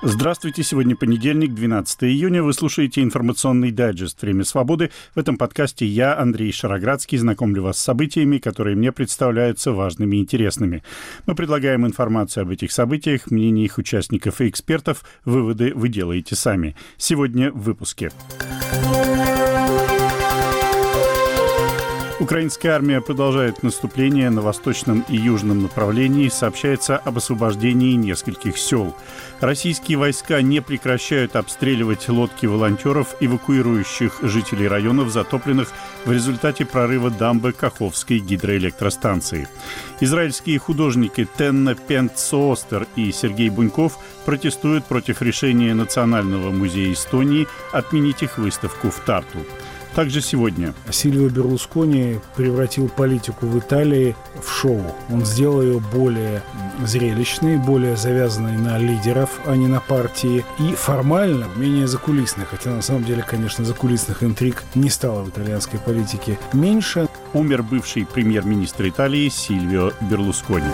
Здравствуйте, сегодня понедельник, 12 июня. Вы слушаете информационный дайджест «Время свободы». В этом подкасте я, Андрей Шароградский, знакомлю вас с событиями, которые мне представляются важными и интересными. Мы предлагаем информацию об этих событиях, мнения их участников и экспертов. Выводы вы делаете сами. Сегодня в выпуске. Украинская армия продолжает наступление на восточном и южном направлении. Сообщается об освобождении нескольких сел. Российские войска не прекращают обстреливать лодки волонтеров, эвакуирующих жителей районов, затопленных в результате прорыва дамбы Каховской гидроэлектростанции. Израильские художники Тенна Пентсоостер и Сергей Буньков протестуют против решения Национального музея Эстонии отменить их выставку в Тарту. Также сегодня Сильвио Берлускони превратил политику в Италии в шоу. Он сделал ее более зрелищной, более завязанной на лидеров, а не на партии. И формально менее закулисной. Хотя на самом деле, конечно, закулисных интриг не стало в итальянской политике меньше. Умер бывший премьер-министр Италии Сильвио Берлускони.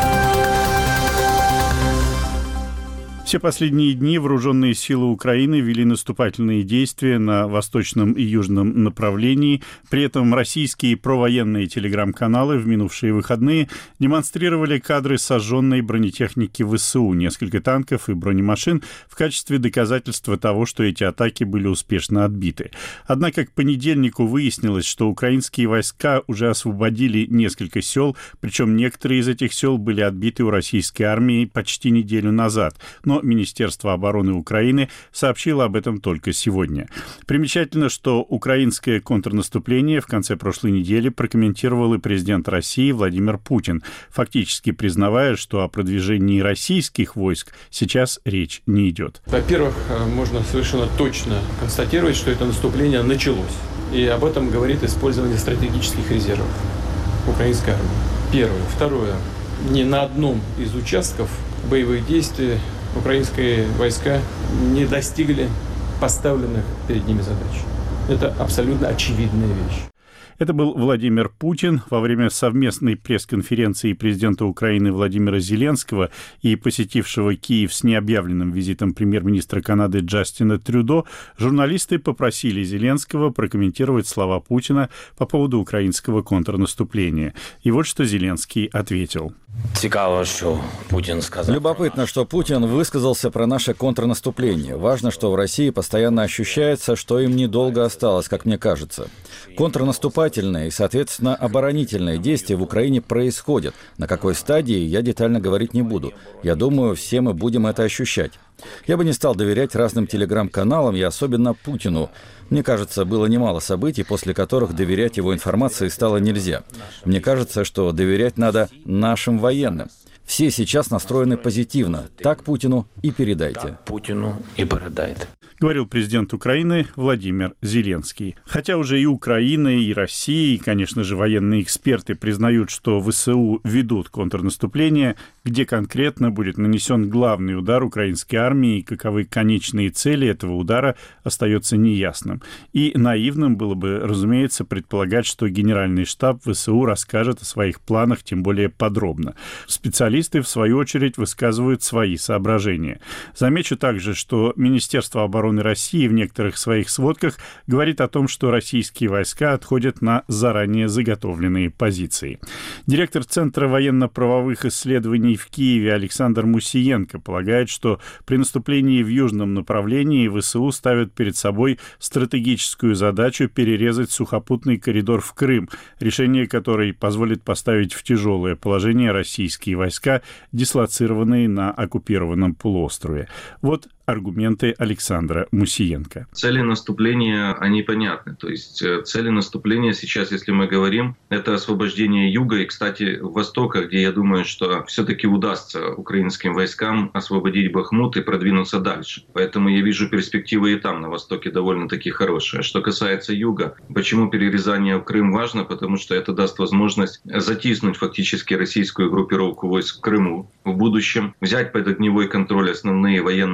Все последние дни вооруженные силы Украины вели наступательные действия на восточном и южном направлении. При этом российские провоенные телеграм-каналы в минувшие выходные демонстрировали кадры сожженной бронетехники ВСУ, несколько танков и бронемашин в качестве доказательства того, что эти атаки были успешно отбиты. Однако к понедельнику выяснилось, что украинские войска уже освободили несколько сел, причем некоторые из этих сел были отбиты у российской армии почти неделю назад. Но Министерство обороны Украины сообщило об этом только сегодня. Примечательно, что украинское контрнаступление в конце прошлой недели прокомментировал и президент России Владимир Путин, фактически признавая, что о продвижении российских войск сейчас речь не идет. Во-первых, можно совершенно точно констатировать, что это наступление началось. И об этом говорит использование стратегических резервов украинской армии. Первое. Второе. Ни на одном из участков боевых действий украинские войска не достигли поставленных перед ними задач. Это абсолютно очевидная вещь. Это был Владимир Путин во время совместной пресс-конференции президента Украины Владимира Зеленского и посетившего Киев с необъявленным визитом премьер-министра Канады Джастина Трюдо. Журналисты попросили Зеленского прокомментировать слова Путина по поводу украинского контрнаступления. И вот что Зеленский ответил. Любопытно, что Путин высказался про наше контрнаступление. Важно, что в России постоянно ощущается, что им недолго осталось, как мне кажется. Контрнаступательные и, соответственно, оборонительные действия в Украине происходят. На какой стадии, я детально говорить не буду. Я думаю, все мы будем это ощущать. Я бы не стал доверять разным телеграм-каналам и особенно Путину. Мне кажется, было немало событий, после которых доверять его информации стало нельзя. Мне кажется, что доверять надо нашим военным. Все сейчас настроены позитивно. Так Путину и передайте. Говорил президент Украины Владимир Зеленский. Хотя уже и Украина, и Россия, и, конечно же, военные эксперты признают, что ВСУ ведут контрнаступление, где конкретно будет нанесен главный удар украинской армии и каковы конечные цели этого удара, остается неясным. И наивным было бы, разумеется, предполагать, что Генеральный штаб ВСУ расскажет о своих планах, тем более подробно. Специалисты, в свою очередь, высказывают свои соображения. Замечу также, что Министерство обороны России в некоторых своих сводках говорит о том, что российские войска отходят на заранее заготовленные позиции. Директор Центра военно-правовых исследований в Киеве Александр Мусиенко полагает, что при наступлении в южном направлении ВСУ ставят перед собой стратегическую задачу перерезать сухопутный коридор в Крым, решение которой позволит поставить в тяжелое положение российские войска, дислоцированные на оккупированном полуострове. Вот аргументы Александра Мусиенко. Цели наступления, они понятны. То есть цели наступления сейчас, если мы говорим, это освобождение юга и, кстати, востока, где я думаю, что все-таки удастся украинским войскам освободить Бахмут и продвинуться дальше. Поэтому я вижу перспективы и там, на востоке, довольно-таки хорошие. Что касается юга, почему перерезание в Крым важно? Потому что это даст возможность затиснуть фактически российскую группировку войск в Крыму в будущем, взять под огневой контроль основные военные объекты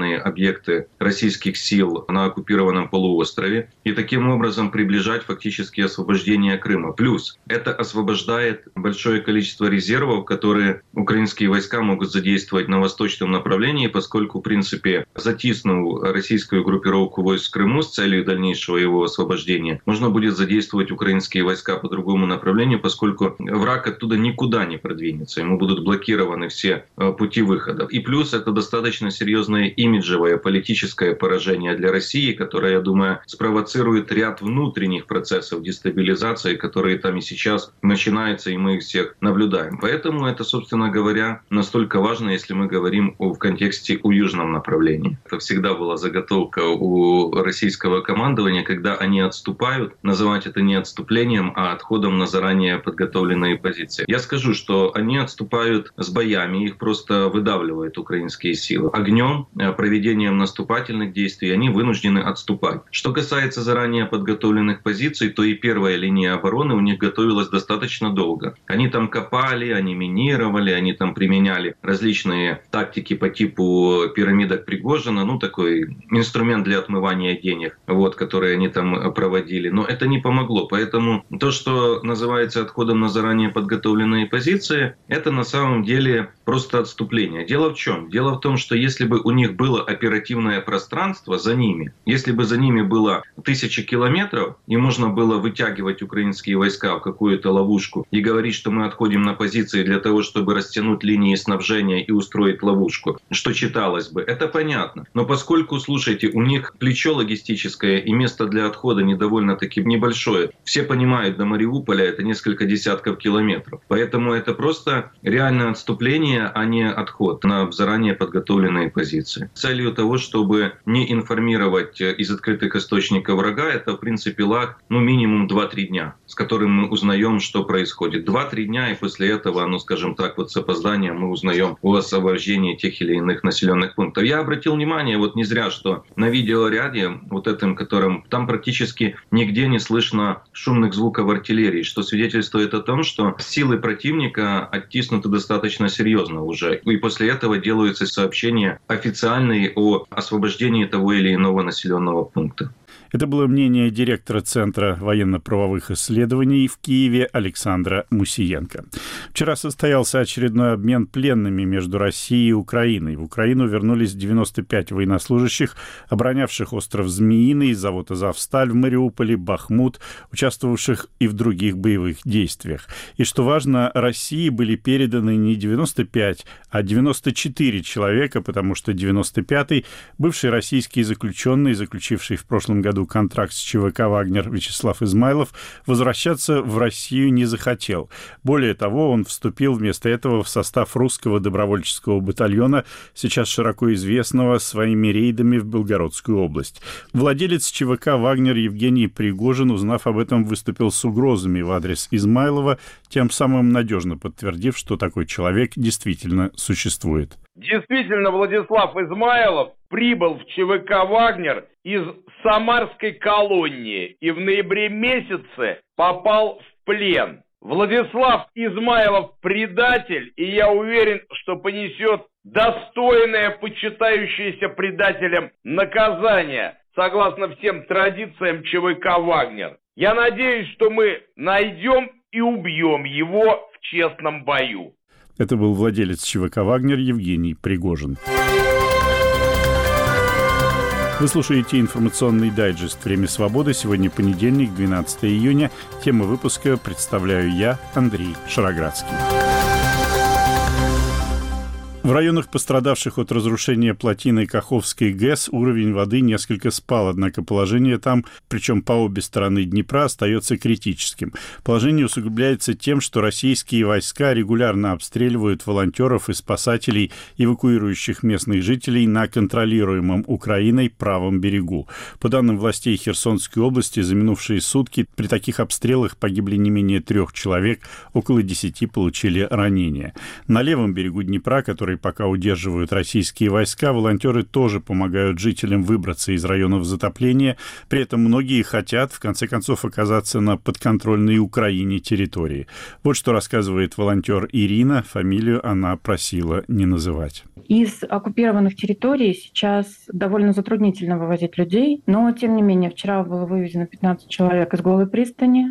объекты российских сил на оккупированном полуострове и таким образом приближать фактически освобождение Крыма. Плюс это освобождает большое количество резервов, которые украинские войска могут задействовать на восточном направлении, поскольку, в принципе, затиснув российскую группировку войск в Крыму с целью дальнейшего его освобождения, можно будет задействовать украинские войска по другому направлению, поскольку враг оттуда никуда не продвинется. Ему будут блокированы все пути выхода. И плюс это достаточно серьезное имиджевое политическое поражение для России, которое, я думаю, спровоцирует ряд внутренних процессов дестабилизации, которые там и сейчас начинаются, и мы их всех наблюдаем. Поэтому это, собственно говоря, настолько важно, если мы говорим в контексте о южном направлении. Это всегда была заготовка у российского командования, когда они отступают, называть это не отступлением, а отходом на заранее подготовленные позиции. Я скажу, что они отступают с боями, их просто выдавливают украинские силы. Огнем, проведением наступательных действий они вынуждены отступать. Что касается заранее подготовленных позиций, то и первая линия обороны у них готовилась достаточно долго. Они там копали, они минировали, они там применяли различные тактики по типу пирамидок Пригожина, ну такой инструмент для отмывания денег, вот, который они там проводили. Но это не помогло. Поэтому то, что называется отходом на заранее подготовленные позиции, это на самом деле просто отступление. Дело в чем? Дело в том, что если бы у них было оперативное пространство за ними, если бы за ними было 1000 километров, и можно было вытягивать украинские войска в какую-то ловушку и говорить, что мы отходим на позиции для того, чтобы растянуть линии снабжения и устроить ловушку, что читалось бы, это понятно. Но поскольку, слушайте, у них плечо логистическое и место для отхода довольно-таки небольшое, все понимают, до Мариуполя это несколько десятков километров. Поэтому это просто реальное отступление, а не отход на заранее подготовленные позиции. Целью того, чтобы не информировать из открытых источников врага, это в принципе лаг, минимум 2-3 дня, с которым мы узнаем, что происходит. 2-3 дня, и после этого, скажем так, с опозданием мы узнаем о освобождении тех или иных населенных пунктов. Я обратил внимание, не зря, что на видеоряде, этом, которым там практически нигде не слышно шумных звуков артиллерии, что свидетельствует о том, что силы противника оттиснуты достаточно серьезно уже. И после этого делаются сообщения официальные о освобождении того или иного населенного пункта. Это было мнение директора Центра военно-правовых исследований в Киеве Александра Мусиенко. Вчера состоялся очередной обмен пленными между Россией и Украиной. В Украину вернулись 95 военнослужащих, оборонявших остров Змеиный, завод «Азовсталь» в Мариуполе, Бахмут, участвовавших и в других боевых действиях. И, что важно, России были переданы не 95, а 94 человека, потому что 95-й, бывший российский заключенный, заключивший в прошлом году контракт с ЧВК «Вагнер» Вячеслав Измайлов, возвращаться в Россию не захотел. Более того, он вступил вместо этого в состав русского добровольческого батальона, сейчас широко известного своими рейдами в Белгородскую область. Владелец ЧВК «Вагнер» Евгений Пригожин, узнав об этом, выступил с угрозами в адрес Измайлова, тем самым надежно подтвердив, что такой человек действительно существует. Действительно, Владислав Измайлов прибыл в ЧВК «Вагнер» из Самарской колонии и в ноябре месяце попал в плен. Владислав Измайлов предатель, и я уверен, что понесет достойное, почитающееся предателем наказание, согласно всем традициям ЧВК «Вагнер». Я надеюсь, что мы найдем и убьем его в честном бою. Это был владелец ЧВК «Вагнер» Евгений Пригожин. Вы слушаете информационный дайджест «Время свободы». Сегодня понедельник, 12 июня. Тему выпуска представляю я, Андрей Шароградский. В районах, пострадавших от разрушения плотины Каховской ГЭС, уровень воды несколько спал, однако положение там, причем по обе стороны Днепра, остается критическим. Положение усугубляется тем, что российские войска регулярно обстреливают волонтеров и спасателей, эвакуирующих местных жителей на контролируемом Украиной правом берегу. По данным властей Херсонской области, за минувшие сутки при таких обстрелах погибли не менее 3 человек, около 10 получили ранения. На левом берегу Днепра, который который пока удерживают российские войска, волонтеры тоже помогают жителям выбраться из районов затопления. При этом многие хотят, в конце концов, оказаться на подконтрольной Украине территории. Вот что рассказывает волонтер Ирина. Фамилию она просила не называть. Из оккупированных территорий сейчас довольно затруднительно вывозить людей, но, тем не менее, вчера было вывезено 15 человек из Голой пристани,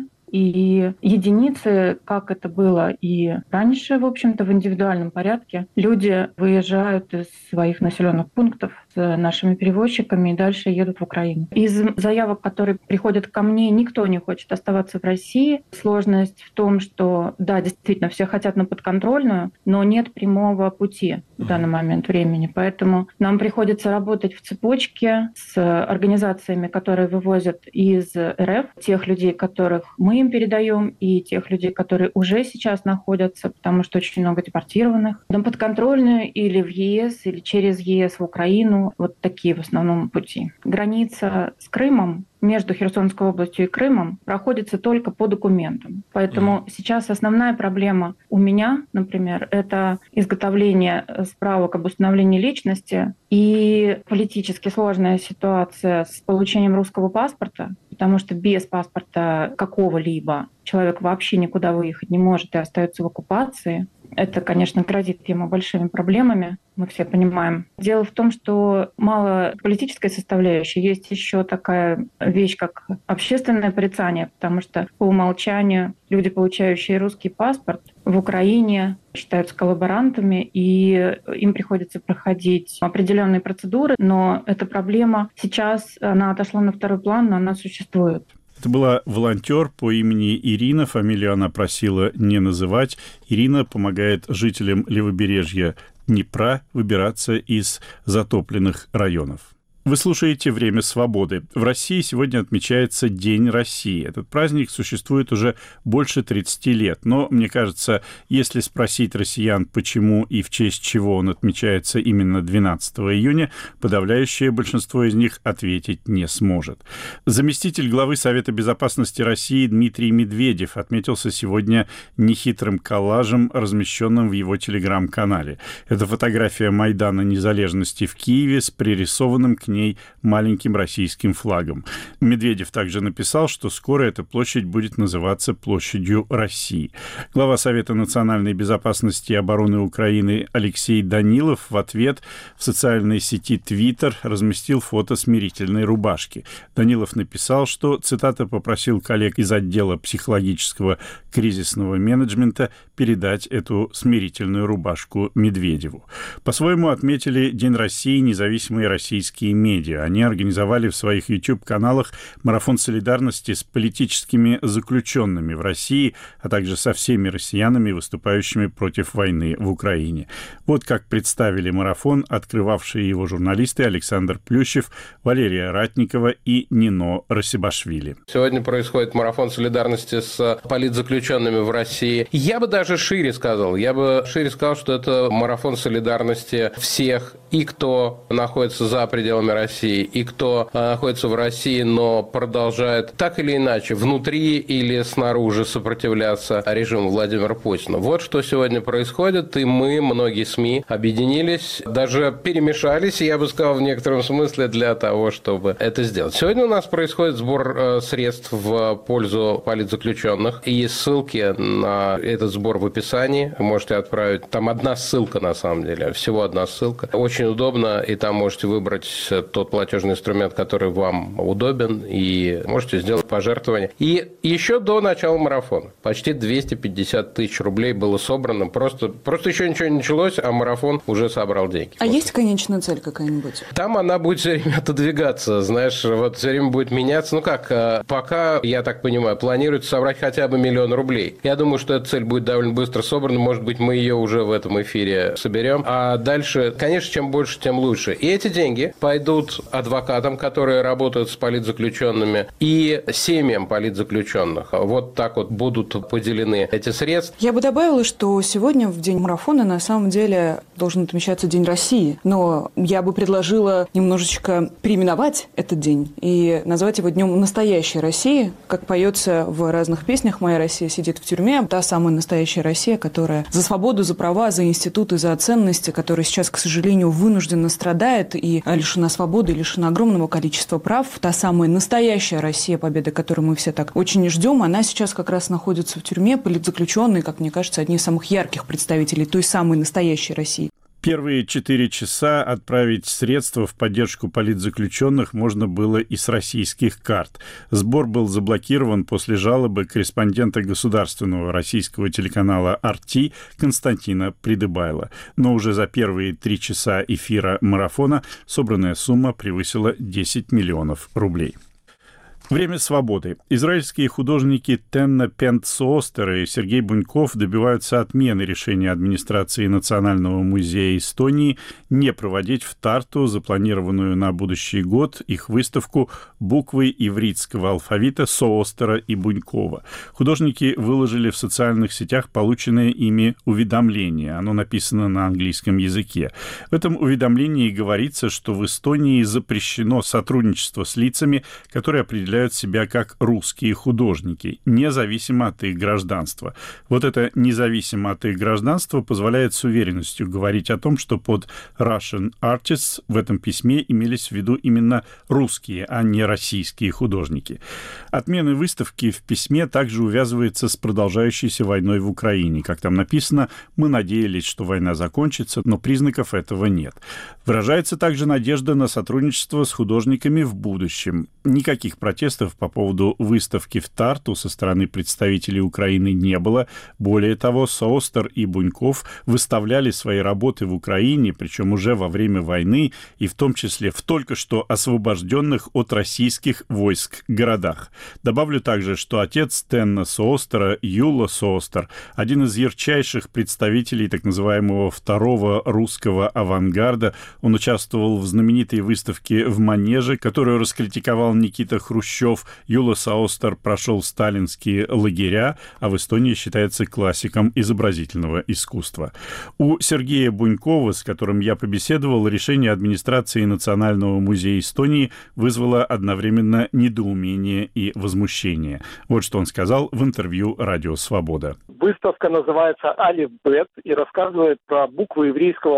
и единицы, как это было и раньше, в общем-то, в индивидуальном порядке, люди выезжают из своих населенных пунктов с нашими перевозчиками и дальше едут в Украину. Из заявок, которые приходят ко мне, никто не хочет оставаться в России. Сложность в том, что, да, действительно, все хотят на подконтрольную, но нет прямого пути в данный момент времени. Поэтому нам приходится работать в цепочке с организациями, которые вывозят из РФ, тех людей, которых мы им передаем, и тех людей, которые уже сейчас находятся, потому что очень много депортированных, на подконтрольную или в ЕС, или через ЕС в Украину. Вот такие в основном пути. Граница с Крымом между Херсонской областью и Крымом проходится только по документам. Поэтому сейчас основная проблема у меня, например, это изготовление справок об установлении личности и политически сложная ситуация с получением русского паспорта, потому что без паспорта какого-либо человек вообще никуда выехать не может и остается в оккупации. Это, конечно, грозит ему большими проблемами, мы все понимаем. Дело в том, что мало политической составляющей, есть еще такая вещь, как общественное порицание, потому что по умолчанию люди, получающие русский паспорт, в Украине считаются коллаборантами, и им приходится проходить определенные процедуры, но эта проблема сейчас, она отошла на второй план, но она существует. Это была волонтер по имени Ирина, фамилию она просила не называть. Ирина помогает жителям левобережья Днепра выбираться из затопленных районов. Вы слушаете «Время свободы». В России сегодня отмечается День России. Этот праздник существует уже больше 30 лет. Но, мне кажется, если спросить россиян, почему и в честь чего он отмечается именно 12 июня, подавляющее большинство из них ответить не сможет. Заместитель главы Совета безопасности России Дмитрий Медведев отметился сегодня нехитрым коллажем, размещенным в его телеграм-канале. Это фотография Майдана Незалежности в Киеве с пририсованным к ней маленьким российским флагом. Медведев также написал, что скоро эта площадь будет называться Площадью России. Глава Совета национальной безопасности и обороны Украины Алексей Данилов в ответ в социальной сети Twitter разместил фото смирительной рубашки. Данилов написал, что, цитата, попросил коллег из отдела психологического кризисного менеджмента передать эту смирительную рубашку Медведеву. По-своему отметили День России независимые российские медиа. Они организовали в своих YouTube-каналах марафон солидарности с политическими заключенными в России, а также со всеми россиянами, выступающими против войны в Украине. Вот как представили марафон открывавшие его журналисты Александр Плющев, Валерия Ратникова и Нино Расибашвили. Сегодня происходит марафон солидарности с политзаключенными в России. Я бы даже шире сказал, что это марафон солидарности всех, и кто находится за пределами России, и кто находится в России, но продолжает так или иначе внутри или снаружи сопротивляться режиму Владимира Путина. Вот что сегодня происходит, и мы, многие СМИ, объединились, даже перемешались, я бы сказал, в некотором смысле для того, чтобы это сделать. Сегодня у нас происходит сбор средств в пользу политзаключенных, и ссылки на этот сбор в описании. Вы можете отправить, там одна ссылка на самом деле, всего одна ссылка. Очень удобно, и там можете выбрать тот платежный инструмент, который вам удобен, и можете сделать пожертвование. И еще до начала марафона почти 250 тысяч рублей было собрано. Просто еще ничего не началось, а марафон уже собрал деньги. А есть конечная цель какая-нибудь? Там она будет все время отодвигаться, знаешь, вот все время будет меняться. Ну как, пока, я так понимаю, планируется собрать хотя бы 1 000 000 рублей. Я думаю, что эта цель будет довольно быстро собрана. Может быть, мы ее уже в этом эфире соберем. А дальше, конечно, чем больше, тем лучше. И эти деньги пойдут адвокатам, которые работают с политзаключенными, и семьям политзаключенных. Вот так вот будут поделены эти средства. Я бы добавила, что сегодня, в день марафона, на самом деле должен отмечаться День России. Но я бы предложила немножечко переименовать этот день и назвать его Днем настоящей России. Как поется в разных песнях, «Моя Россия сидит в тюрьме», та самая настоящая настоящая Россия, которая за свободу, за права, за институты, за ценности, которая сейчас, к сожалению, вынужденно страдает и лишена свободы, и лишена огромного количества прав. Та самая настоящая Россия, победы которой мы все так очень ждем, она сейчас как раз находится в тюрьме. Политзаключенные, как мне кажется, одни из самых ярких представителей той самой настоящей России. Первые 4 часа отправить средства в поддержку политзаключенных можно было и с российских карт. Сбор был заблокирован после жалобы корреспондента государственного российского телеканала «RT» Константина Придыбайла. Но уже за первые 3 часа эфира марафона собранная сумма превысила 10 миллионов рублей. Время свободы. Израильские художники Тенна Пент-Соостер и Сергей Буньков добиваются отмены решения администрации Национального музея Эстонии не проводить в Тарту запланированную на будущий год их выставку «Буквы ивритского алфавита» Соостера и Бунькова. Художники выложили в социальных сетях полученное ими уведомление. Оно написано на английском языке. В этом уведомлении говорится, что в Эстонии запрещено сотрудничество с лицами, которые определяют себя как русские художники, независимо от их гражданства. Вот это независимо от их гражданства позволяет с уверенностью говорить о том, что под Russian Artists в этом письме имелись в виду именно русские, а не российские художники. Отмена выставки в письме также увязывается с продолжающейся войной в Украине. Как там написано, мы надеялись, что война закончится, но признаков этого нет. Выражается также надежда на сотрудничество с художниками в будущем. Никаких протестов по поводу выставки в Тарту со стороны представителей Украины не было. Более того, Соостер и Буньков выставляли свои работы в Украине, причем уже во время войны, и в том числе в только что освобожденных от российских войск городах. Добавлю также, что отец Тенна Соостера, Юла Соостер, один из ярчайших представителей так называемого второго русского авангарда. Он участвовал в знаменитой выставке в Манеже, которую раскритиковал Никита Хрущев. Юла Соостер прошел сталинские лагеря, а в Эстонии считается классиком изобразительного искусства. У Сергея Бунькова, с которым я побеседовал, решение администрации Национального музея Эстонии вызвало одновременно недоумение и возмущение. Вот что он сказал в интервью «Радио Свобода». Выставка называется «Алиф-Бет» и рассказывает про буквы ивритского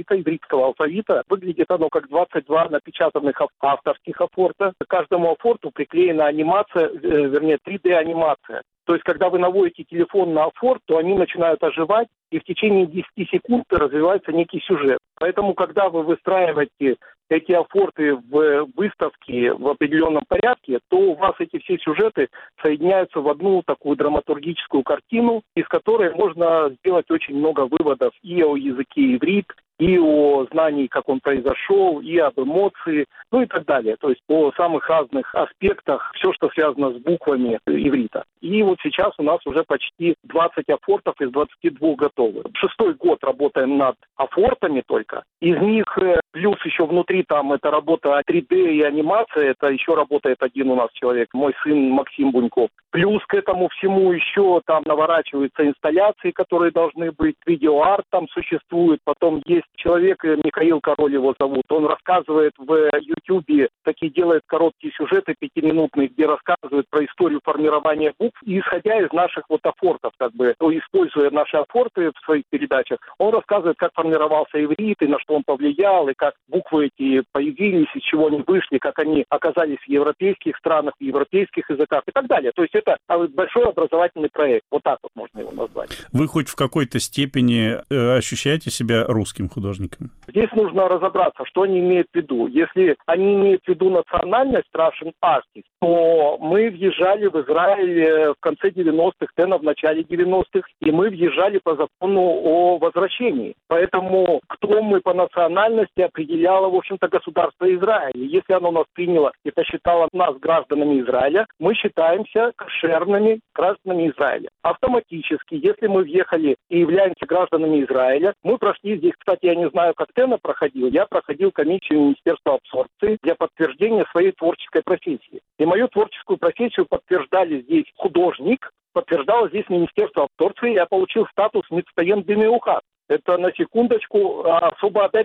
алфавита. Выглядит оно как 22 напечатанных авторских афорта. К каждому афорту приклеена анимация, 3D-анимация. То есть, когда вы наводите телефон на афорт, то они начинают оживать, и в течение 10 секунд развивается некий сюжет. Поэтому, когда вы выстраиваете эти афорты в выставке в определенном порядке, то у вас эти все сюжеты соединяются в одну такую драматургическую картину, из которой можно сделать очень много выводов и о языке иврит, и о знании, как он произошел, и об эмоции, ну и так далее. То есть о самых разных аспектах, все, что связано с буквами иврита. И вот сейчас у нас уже почти 20 афортов из 22 готовы. 6-й год работаем над афортами только. Из них плюс еще внутри там это работа 3D и анимация, это еще работает один у нас человек, мой сын Максим Буньков. Плюс к этому всему еще там наворачиваются инсталляции, которые должны быть, видеоарт там существует, потом есть человек, Михаил Король его зовут, он рассказывает в Ютьюбе, такие делает короткие сюжеты 5-минутные, где рассказывает про историю формирования букв, и исходя из наших вот афортов, как бы, используя наши афорты в своих передачах, он рассказывает, как формировался иврит, и на что он повлиял, и как буквы эти появились, из чего они вышли, как они оказались в европейских странах, в европейских языках и так далее. То есть это большой образовательный проект, вот так вот можно его назвать. Вы хоть в какой-то степени ощущаете себя русским художником? Здесь нужно разобраться, что они имеют в виду. Если они имеют в виду национальность Russian Artists, то мы въезжали в Израиль в конце 90-х, в начале 90-х, и мы въезжали по закону о возвращении. Поэтому кто мы по национальности определяло, в общем-то, государство Израиля. Если оно нас приняло и посчитало нас гражданами Израиля, мы считаемся кошерными гражданами Израиля. Автоматически, если мы въехали и являемся гражданами Израиля, мы прошли здесь, кстати, я не знаю, как Тена проходил, я проходил комиссию Министерства абсорбции для подтверждения своей творческой профессии. И мою творческую профессию подтверждали здесь художник, подтверждало здесь Министерство абсорбции, я получил статус Мицтаен Бемиухат. Это, на секундочку, особо одарен.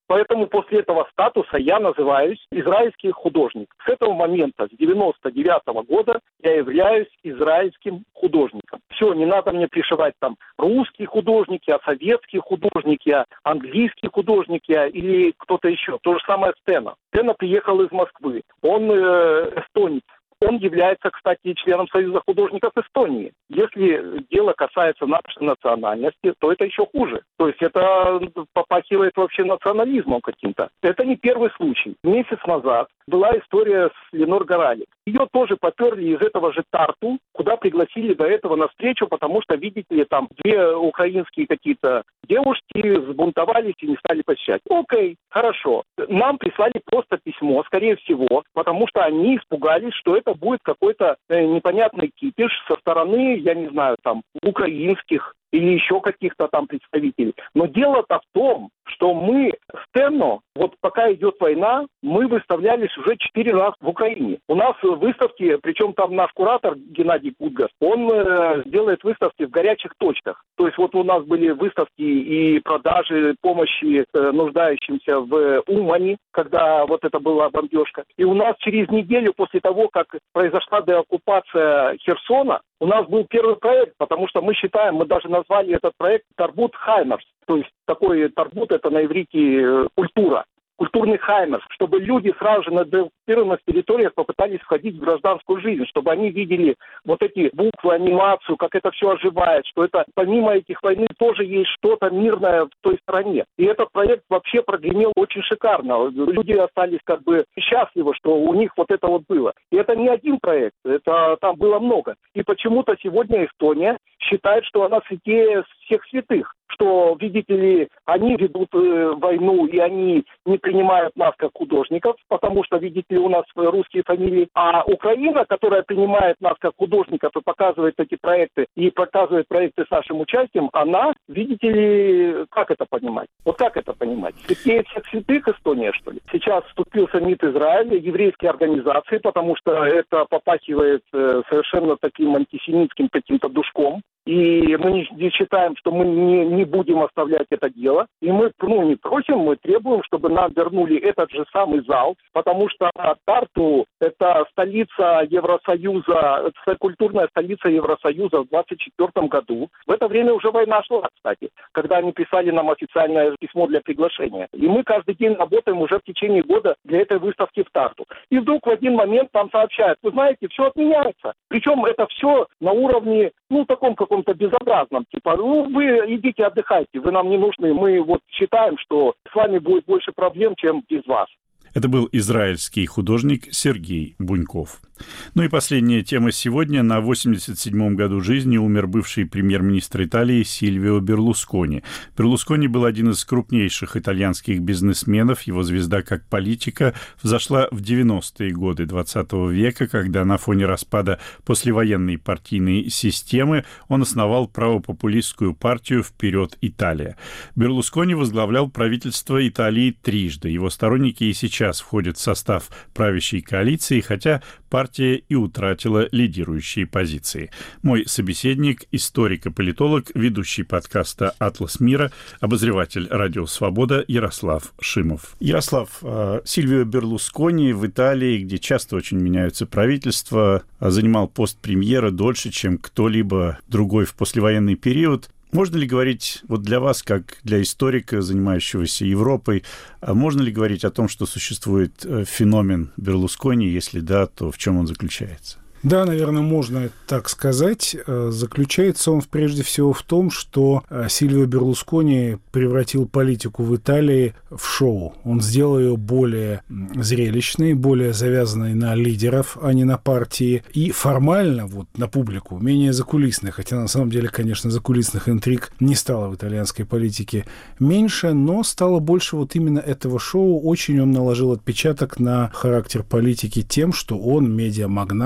Поэтому после этого статуса я называюсь израильский художник. С этого момента, с 99-го года, я являюсь израильским художником. Все, не надо мне пришивать там русские художники, а советские художники, а английские художники, или кто-то еще. То же самое Стена. Стена приехал из Москвы. Он эстонец. Он является, кстати, членом Союза художников Эстонии. Если дело касается нашей национальности, то это еще хуже. То есть это попахивает вообще национализмом каким-то. Это не первый случай. Месяц назад была история с Ленор Горалик. Ее тоже поперли из этого же Тарту, куда пригласили до этого на встречу, потому что, видите ли, там две украинские какие-то девушки сбунтовались и не стали посещать. Окей, хорошо. Нам прислали просто письмо, скорее всего, потому что они испугались, что это будет какой-то непонятный кипиш со стороны, я не знаю, там, украинских или еще каких-то там представителей. Но дело-то в том, что мы Стену, вот пока идет война, мы выставлялись уже 4 раза в Украине. У нас выставки, причем там наш куратор Геннадий Путгас, он делает выставки в горячих точках. То есть вот у нас были выставки и продажи помощи нуждающимся в Умане, когда вот это была бомбежка. И у нас через неделю после того, как произошла деоккупация Херсона, у нас был первый проект, потому что мы считаем, мы даже назвали этот проект «Тарбут Хаймерс». То есть такой тарбут — это на иврите культура. Культурный хаймерс, чтобы люди сразу же на деоккупированных территориях попытались входить в гражданскую жизнь, чтобы они видели вот эти буквы, анимацию, как это все оживает, что это помимо этих войны тоже есть что-то мирное в той стране. И этот проект вообще прогремел очень шикарно. Люди остались как бы счастливы, что у них вот это вот было. И это не один проект, это там было много. И почему-то сегодня Эстония считает, что она святее всех святых, что, видите ли, они ведут войну, и они не принимают нас как художников, потому что, видите ли, у нас русские фамилии. А Украина, которая принимает нас как художников и показывает эти проекты, и показывает проекты с нашим участием, она, видите ли, как это понимать? Вот как это понимать? Святее всех святых Эстония, что ли? Сейчас вступился МИД Израиля, еврейские организации, потому что это попахивает совершенно таким антисемитским каким-то душком. И мы не считаем, что мы не будем оставлять это дело. И мы не просим, мы требуем, чтобы нам вернули этот же самый зал, потому что Тарту – это столица Евросоюза, это культурная столица Евросоюза в 1924 году. В это время уже война шла, кстати, когда они писали нам официальное письмо для приглашения. И мы каждый день работаем уже в течение года для этой выставки в Тарту. И вдруг в один момент нам сообщают: вы знаете, все отменяется. Причем это все на уровне, таком каком-то безобразном. Типа, вы идите отдыхайте, вы нам не нужны. Мы вот считаем, что с вами будет больше проблем, чем без вас. Это был израильский художник Сергей Буньков. Ну и последняя тема сегодня. На 87-м году жизни умер бывший премьер-министр Италии Сильвио Берлускони. Берлускони был один из крупнейших итальянских бизнесменов. Его звезда как политика взошла в 90-е годы 20 века, когда на фоне распада послевоенной партийной системы он основал правопопулистскую партию «Вперед, Италия». Берлускони возглавлял правительство Италии трижды. Его сторонники и сейчас входят в состав правящей коалиции, хотя партия и утратила лидирующие позиции. Мой собеседник, историк и политолог, ведущий подкаста «Атлас мира», обозреватель «Радио Свобода» Ярослав Шимов. Ярослав, Сильвио Берлускони в Италии, где часто очень меняются правительства, занимал пост премьера дольше, чем кто-либо другой в послевоенный период. Можно ли говорить, вот для вас, как для историка, занимающегося Европой, можно ли говорить о том, что существует феномен Берлускони? Если да, то в чем он заключается? Да, наверное, можно так сказать. Заключается он прежде всего в том, что Сильвио Берлускони превратил политику в Италии в шоу. Он сделал ее более зрелищной, более завязанной на лидеров, а не на партии. И формально, на публику, менее закулисной. Хотя на самом деле, конечно, закулисных интриг не стало в итальянской политике меньше, но стало больше именно этого шоу. Очень он наложил отпечаток на характер политики тем, что он медиамагнат,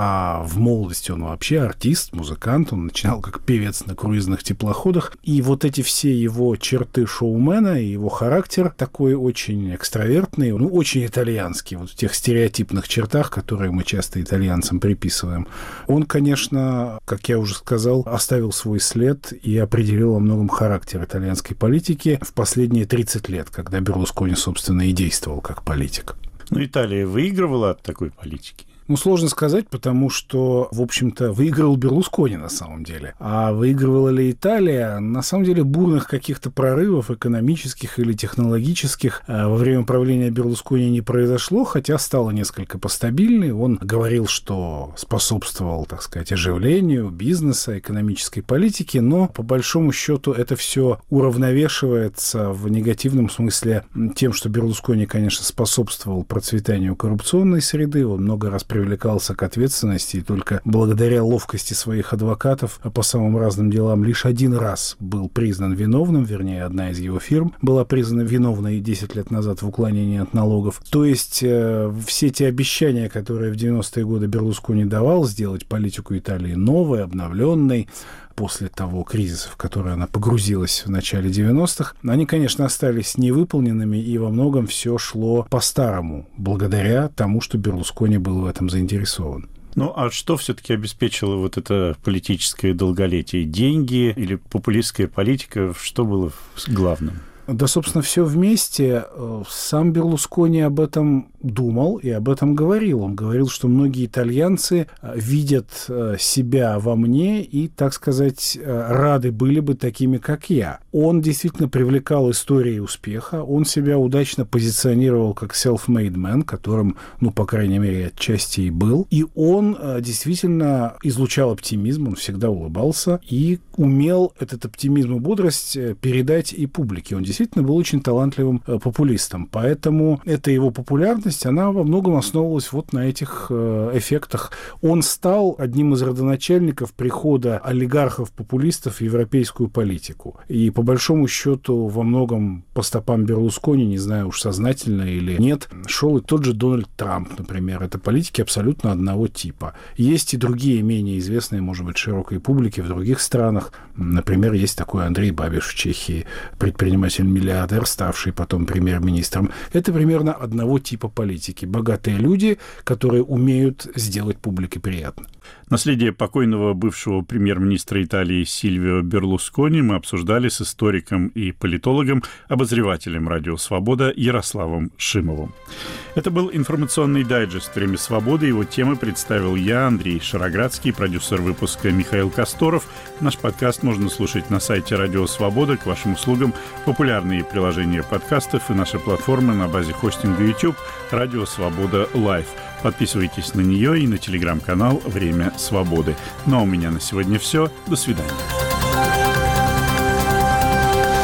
а в молодости он вообще артист, музыкант, он начинал как певец на круизных теплоходах, и вот эти все его черты шоумена и его характер такой очень экстравертный, очень итальянский, вот в тех стереотипных чертах, которые мы часто итальянцам приписываем. Он, конечно, как я уже сказал, оставил свой след и определил во многом характер итальянской политики в последние 30 лет, когда Берлускони, собственно, и действовал как политик. Италия выигрывала от такой политики? Сложно сказать, потому что, в общем-то, выигрывал Берлускони на самом деле. А выигрывала ли Италия? На самом деле бурных каких-то прорывов экономических или технологических во время правления Берлускони не произошло, хотя стало несколько постабильнее. Он говорил, что способствовал, так сказать, оживлению бизнеса, экономической политики, но по большому счету это все уравновешивается в негативном смысле тем, что Берлускони, конечно, способствовал процветанию коррупционной среды, он много раз привлекался к ответственности, и только благодаря ловкости своих адвокатов по самым разным делам лишь один раз был признан виновным, вернее, одна из его фирм была признана виновной 10 лет назад в уклонении от налогов. То есть все те обещания, которые в 90-е годы Берлускони давал, сделать политику Италии новой, обновленной, после того кризиса, в который она погрузилась в начале 90-х, они, конечно, остались невыполненными, и во многом все шло по-старому, благодаря тому, что Берлускони был в этом заинтересован. А что все-таки обеспечило вот это политическое долголетие? Деньги или популистская политика? Что было главным? Да, собственно, все вместе. Сам Берлускони об этом думал и об этом говорил. Он говорил, что многие итальянцы видят себя во мне и, так сказать, рады были бы такими, как я. Он действительно привлекал истории успеха. Он себя удачно позиционировал как self-made man, которым, по крайней мере, отчасти и был. И он действительно излучал оптимизм, он всегда улыбался и умел этот оптимизм и бодрость передать и публике. Он действительно был очень талантливым популистом. Поэтому эта его популярность, она во многом основывалась вот на этих эффектах. Он стал одним из родоначальников прихода олигархов-популистов в европейскую политику. И по большому счету во многом по стопам Берлускони, не знаю уж сознательно или нет, шел и тот же Дональд Трамп, например. Это политики абсолютно одного типа. Есть и другие менее известные, может быть, широкой публике в других странах. Например, есть такой Андрей Бабиш в Чехии, предприниматель-миллиардер, ставший потом премьер-министром. Это примерно одного типа политики. Богатые люди, которые умеют сделать публике приятно. Наследие покойного бывшего премьер-министра Италии Сильвио Берлускони мы обсуждали с историком и политологом, обозревателем «Радио Свобода» Ярославом Шимовым. Это был информационный дайджест «Время свободы». Его темы представил я, Андрей Шароградский, продюсер выпуска Михаил Косторов. Наш подкаст можно слушать на сайте «Радио Свобода». К вашим услугам популярные приложения подкастов и наши платформы на базе хостинга YouTube «Радио Свобода Лайв». Подписывайтесь на нее и на телеграм-канал «Время свободы». Ну а у меня на сегодня все. До свидания.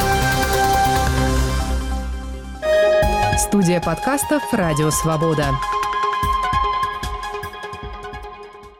Студия подкастов «Радио Свобода».